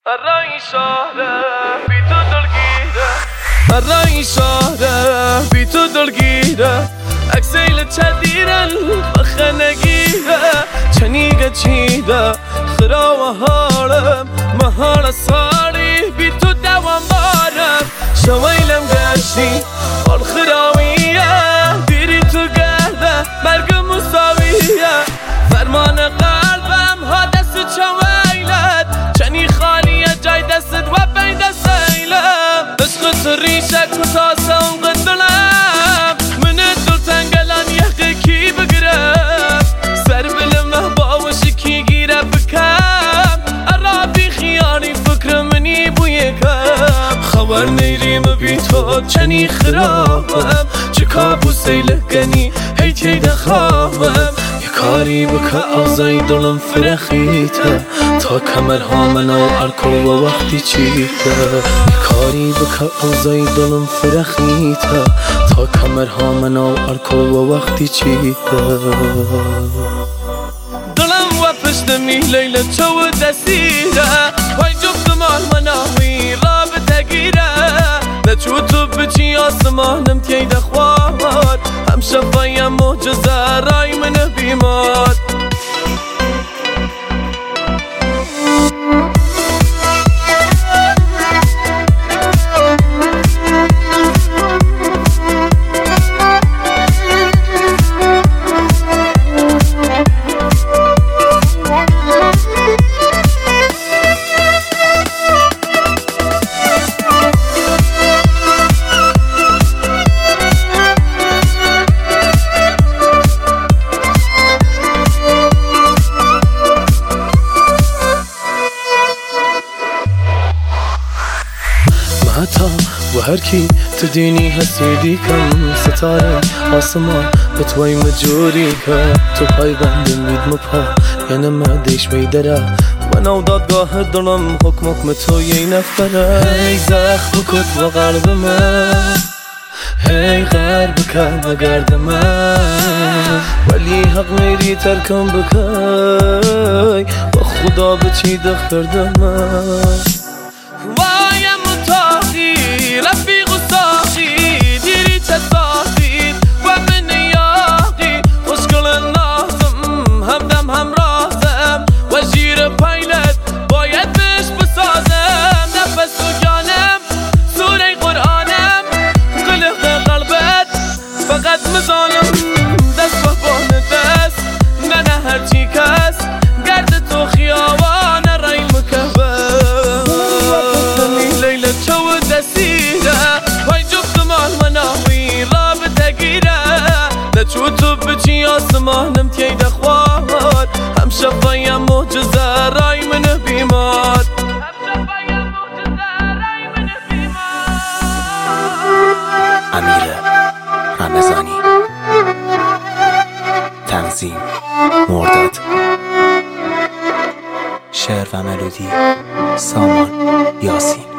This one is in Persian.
الرأي شهره بی تو دلگیره الرأی شهره بی تو دلگیره اکسیل چدیرن بخه نگیره چنیگه چیده خرا و حالم مهار سالی بی تو دوام بارم شویلم گشتی آل خراویه دیری تو گرده مرگ مساویه فرمان قلبم ها دست چویلت چنی خالیه جای دست و بین دست ایلم عشق تو ریشک و تاسه اون قدلم من دل تنگلان یقه کی بگرم سر بلمه باوشی کی گیره بکم عرابی خیانی فکر منی بوی کم خبر نیریم بی تو چنی خرابم چه کابوسی لگنی هی تیده خوابم کاری بکه آزای دلم فرخیته تا کمرها منو الکل و وقتی چیده کاری بکه آزای دلم فرخیته تا کمرها منو الکل و وقتی چیده دلم و پشتمی لیل چو دستیره وای جفت مال مناوی رابطه گیره نچو تو بچی آسمانم تیده خواد هم شفایم معجزه رای من بیمار و هر کی تو دینی هستی کم ستاره آسمان به توی مجوری که تو پای بند مید مپا یعنی مدیش بیدره و نو دادگاه دلم حکم تو یه نفره هی زخم کت و قلب من هی غرب کن و گرد من ولی حق میری ترکم بکی و خدا به چی دختر من رفیق و ساقی دیری چه ساقی و من یاقی خوشگل نازم همدم همرازم و جیر پیلت باید بهش بسازم نفس و جانم سوره قرآنم قلق قلبت فقط مزانم دست و بان دست نه هرچی کس گرد تو خیابان رای مکبر لیل چو دستی وای جفت مال مناوی رابطه گیره نچو تو بچی آسمانم تیده خواد هم شفایم معجزه رای من بیمار امیر رمضانی تنظیم مرداد شعر و ملودی سامان یاسین